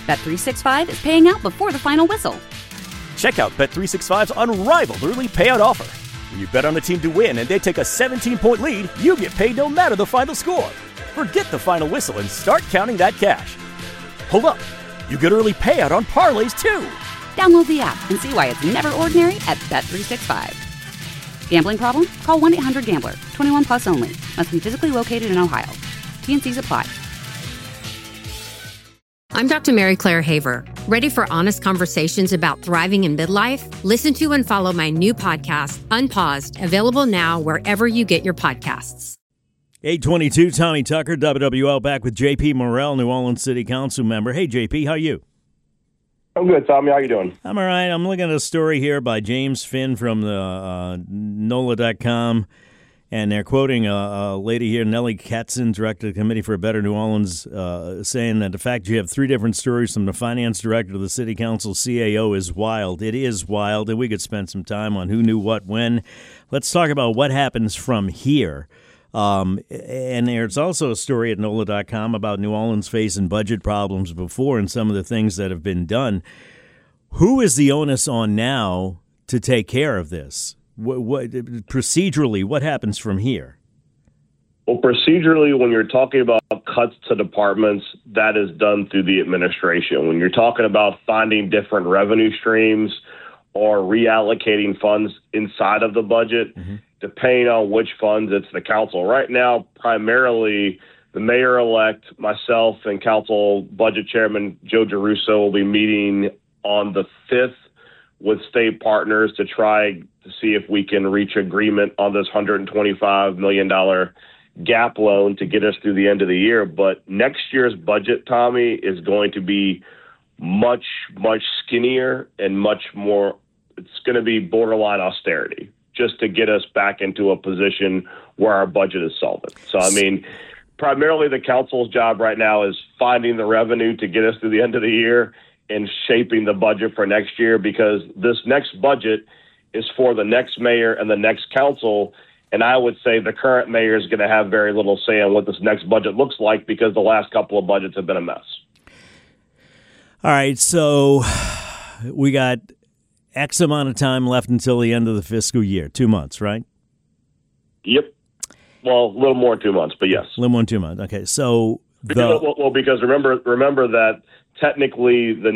Bet365 is paying out before the final whistle. Check out Bet365's unrivaled early payout offer. When you bet on a team to win and they take a 17-point lead, you get paid no matter the final score. Forget the final whistle and start counting that cash. Hold up. You get early payout on parlays, too. Download the app and see why it's never ordinary at Bet365. Gambling problem? Call 1-800-GAMBLER. 21 plus only. Must be physically located in Ohio. T&Cs apply. I'm Dr. Mary Claire Haver. Ready for honest conversations about thriving in midlife? Listen to and follow my new podcast, Unpaused, available now wherever you get your podcasts. 822, Tommy Tucker, WWL, back with JP Morrell, New Orleans City Council member. Hey, JP, how are you? I'm good, Tommy. How you doing? I'm all right. I'm looking at a story here by James Finn from the NOLA.com, and they're quoting a lady here, Nellie Katzen, director of the Committee for a Better New Orleans, saying that the fact you have three different stories from the finance director to the city council CAO is wild. It is wild, and we could spend some time on who knew what when. Let's talk about what happens from here. And there's also a story at NOLA.com about New Orleans facing budget problems before and some of the things that have been done. Who is the onus on now to take care of this? Procedurally, what happens from here? Well, procedurally, when you're talking about cuts to departments, that is done through the administration. When you're talking about finding different revenue streams or reallocating funds inside of the budget, depending on which funds, it's the council. Right now, primarily, the mayor-elect, myself, and council budget chairman Joe Giarrusso will be meeting on the 5th with state partners to try to see if we can reach agreement on this $125 million gap loan to get us through the end of the year. But next year's budget, Tommy, is going to be much, much skinnier and much more, it's going to be borderline austerity just to get us back into a position where our budget is solvent. So, I mean, primarily the council's job right now is finding the revenue to get us through the end of the year and shaping the budget for next year, because this next budget is for the next mayor and the next council. And I would say the current mayor is going to have very little say on what this next budget looks like because the last couple of budgets have been a mess. All right, so we got X amount of time left until the end of the fiscal year. 2 months, right? Yep. Well, a little more than 2 months, but yes. A little more than 2 months. Okay, so because remember that technically the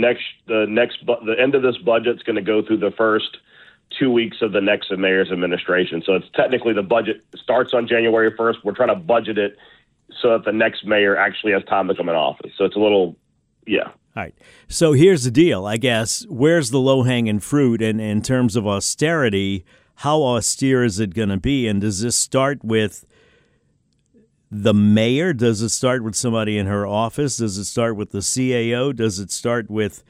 end of this budget's going to go through the first 2 weeks of the next mayor's administration. So it's technically the budget starts on January 1st. We're trying to budget it so that the next mayor actually has time to come in office. So it's a little, yeah. All right. So here's the deal, I guess. Where's the low-hanging fruit? And in terms of austerity, how austere is it going to be? And does this start with the mayor? Does it start with somebody in her office? Does it start with the CAO? Does it start with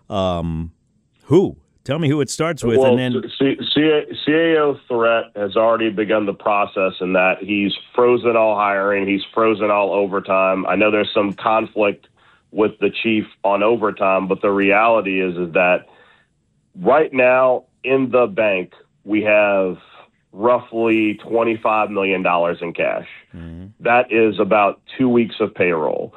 who? Tell me who it starts with. Well, and then CAO Threat has already begun the process in that he's frozen all hiring. He's frozen all overtime. I know there's some conflict with the chief on overtime, but the reality is that right now in the bank, we have roughly $25 million in cash. Mm-hmm. That is about 2 weeks of payroll.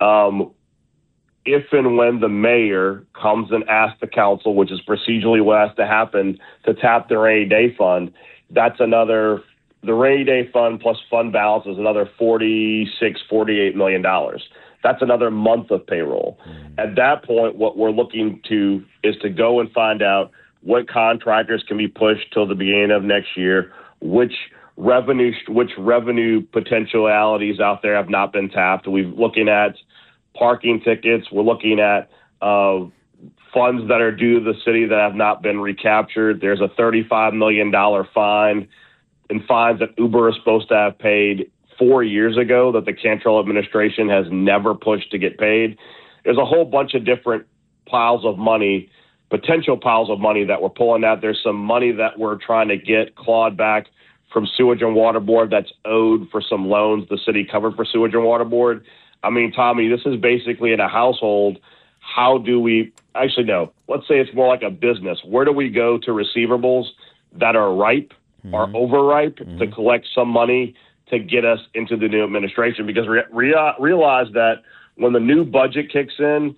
If and when the mayor comes and asks the council, which is procedurally what has to happen, to tap the rainy day fund, that's the rainy day fund plus fund balance is another $48 million. That's another month of payroll. Mm-hmm. At that point, what we're looking to is to go and find out what contractors can be pushed till the beginning of next year, which revenue potentialities out there have not been tapped. We're looking at parking tickets. We're looking at funds that are due to the city that have not been recaptured. There's a $35 million fine and fines that Uber is supposed to have paid 4 years ago that the Cantrell administration has never pushed to get paid. There's a whole bunch of different potential piles of money that we're pulling out. There's some money that we're trying to get clawed back from Sewage and Water Board that's owed for some loans the city covered for Sewage and Water Board. I mean, Tommy, this is basically in a household. How do we actually no? Let's say it's more like a business. Where do we go to receivables that are ripe or overripe to collect some money to get us into the new administration? Because realize that when the new budget kicks in,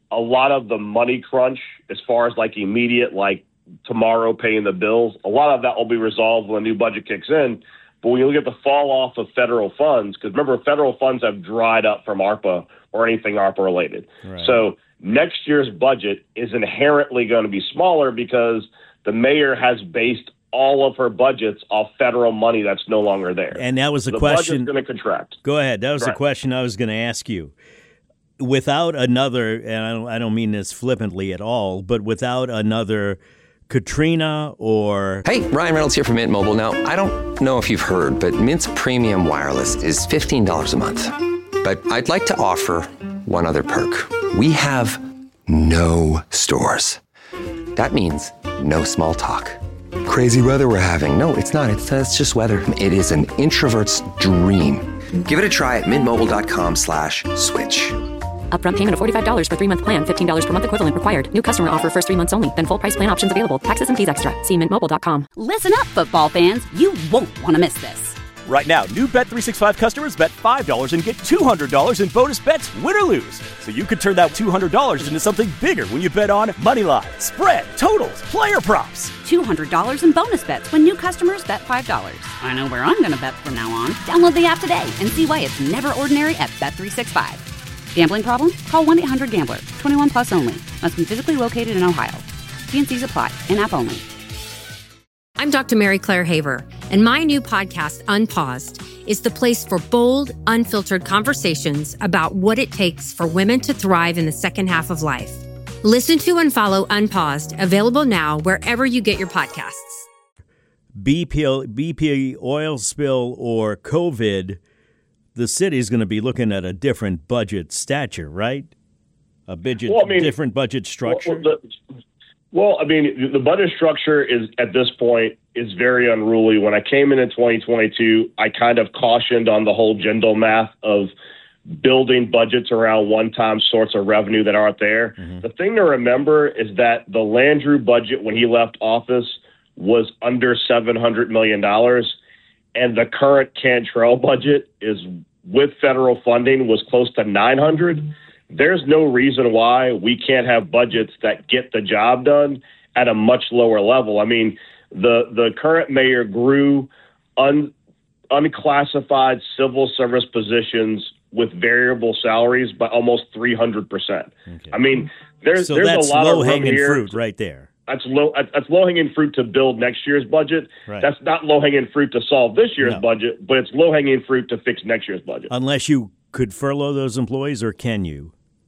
a lot of the money crunch as far as like immediate, like tomorrow paying the bills, a lot of that will be resolved when the new budget kicks in. But when you look at the fall off of federal funds, because remember, federal funds have dried up from ARPA or anything ARPA related. Right. So next year's budget is inherently going to be smaller because the mayor has based all of her budgets off federal money that's no longer there. And that was the question. The budget's going to contract. Go ahead. That was the question I was going to ask you. Without another, and I don't mean this flippantly at all, but without another Katrina or... Hey, Ryan Reynolds here from Mint Mobile. Now, I don't know if you've heard, but Mint's premium wireless is $15 a month. But I'd like to offer one other perk. We have no stores. That means no small talk. Crazy weather we're having. No, it's not. It's just weather. It is an introvert's dream. Give it a try at mintmobile.com/switch. Upfront payment of $45 for 3-month plan. $15 per month equivalent required. New customer offer first 3 months only. Then full price plan options available. Taxes and fees extra. See mintmobile.com. Listen up, football fans. You won't want to miss this. Right now, new Bet365 customers bet $5 and get $200 in bonus bets, win or lose. So you could turn that $200 into something bigger when you bet on moneyline, spread, totals, player props. $200 in bonus bets when new customers bet $5. I know where I'm going to bet from now on. Download the app today and see why it's never ordinary at Bet365. Gambling problem? Call 1-800-GAMBLER. 21 plus only. Must be physically located in Ohio. T&Cs apply. In-app only. I'm Dr. Mary Claire Haver, and my new podcast, Unpaused, is the place for bold, unfiltered conversations about what it takes for women to thrive in the second half of life. Listen to and follow Unpaused, available now wherever you get your podcasts. BP oil spill or COVID, the city's going to be looking at a different budget stature, right? Different budget structure? The budget structure is, at this point, is very unruly. When I came in 2022, I kind of cautioned on the whole Jindal math of building budgets around one-time sorts of revenue that aren't there. Mm-hmm. The thing to remember is that the Landrieu budget when he left office was under $700 million. And the current Cantrell budget is, with federal funding, was close to 900. There's no reason why we can't have budgets that get the job done at a much lower level. I mean, the current mayor grew unclassified civil service positions with variable salaries by almost 300%. Okay. I mean, there's a lot of low-hanging fruit right there. That's low-hanging fruit to build next year's budget. Right. That's not low-hanging fruit to solve this year's budget, but it's low-hanging fruit to fix next year's budget. Unless you could furlough those employees, or can you?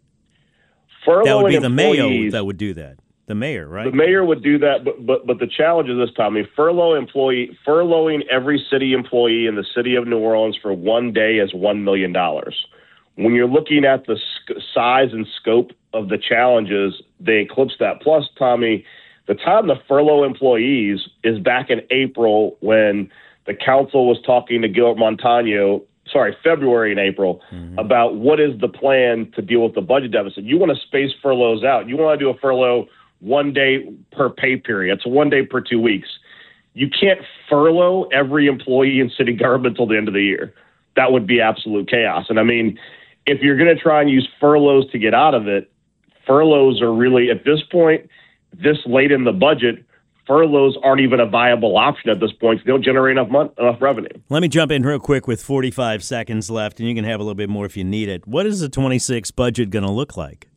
That would be the mayor that would do that. The mayor, right? The mayor would do that, but the challenge is this, Tommy. Furloughing every city employee in the city of New Orleans for 1 day is $1 million. When you're looking at the size and scope of the challenges, they eclipse that. Plus, Tommy, the time to furlough employees is back in April when the council was talking to Gil Montano, February and April, about what is the plan to deal with the budget deficit. You want to space furloughs out. You want to do a furlough 1 day per pay period. It's 1 day per 2 weeks. You can't furlough every employee in city government till the end of the year. That would be absolute chaos. And I mean, if you're going to try and use furloughs to get out of it, furloughs are really, at this point, this late in the budget, furloughs aren't even a viable option at this point. They don't generate enough revenue. Let me jump in real quick with 45 seconds left, and you can have a little bit more if you need it. What is the 26 budget going to look like?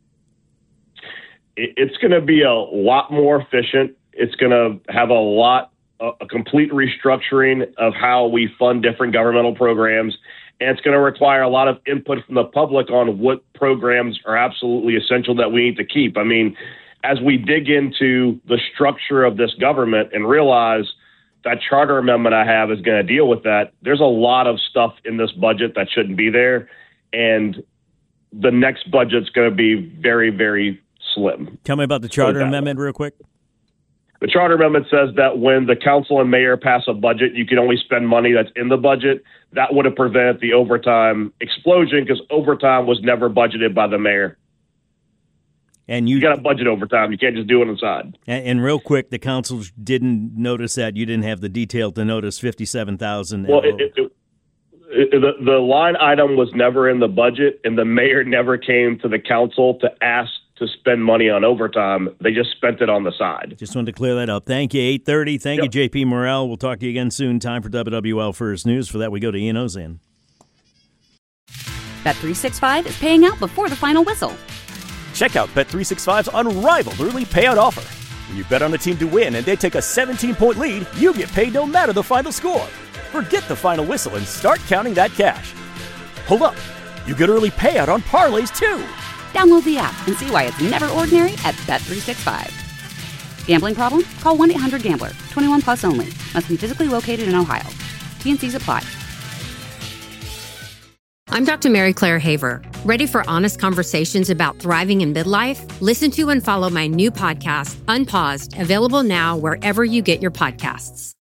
It's going to be a lot more efficient. It's going to have a complete restructuring of how we fund different governmental programs. And it's going to require a lot of input from the public on what programs are absolutely essential that we need to keep. I mean, as we dig into the structure of this government and realize that charter amendment I have is going to deal with that, there's a lot of stuff in this budget that shouldn't be there. And the next budget's going to be very, very slim. Tell me about the charter amendment real quick. The charter amendment says that when the council and mayor pass a budget, you can only spend money that's in the budget. That would have prevented the overtime explosion because overtime was never budgeted by the mayor. And you got to budget overtime. You can't just do it inside. And real quick, the council didn't notice that. You didn't have the detail to notice $57,000. Well, the line item was never in the budget, and the mayor never came to the council to ask to spend money on overtime. They just spent it on the side. Just wanted to clear that up. Thank you, 8:30. Thank you, JP Morrell. We'll talk to you again soon. Time for WWL First News. For that, we go to Ian Ozan. Bet365 is paying out before the final whistle. Check out Bet365's unrivaled early payout offer. When you bet on a team to win and they take a 17-point lead, you get paid no matter the final score. Forget the final whistle and start counting that cash. Hold up. You get early payout on parlays, too. Download the app and see why it's never ordinary at Bet365. Gambling problem? Call 1-800-GAMBLER. 21 plus only. Must be physically located in Ohio. T&Cs apply. I'm Dr. Mary Claire Haver. Ready for honest conversations about thriving in midlife? Listen to and follow my new podcast, Unpaused, available now wherever you get your podcasts.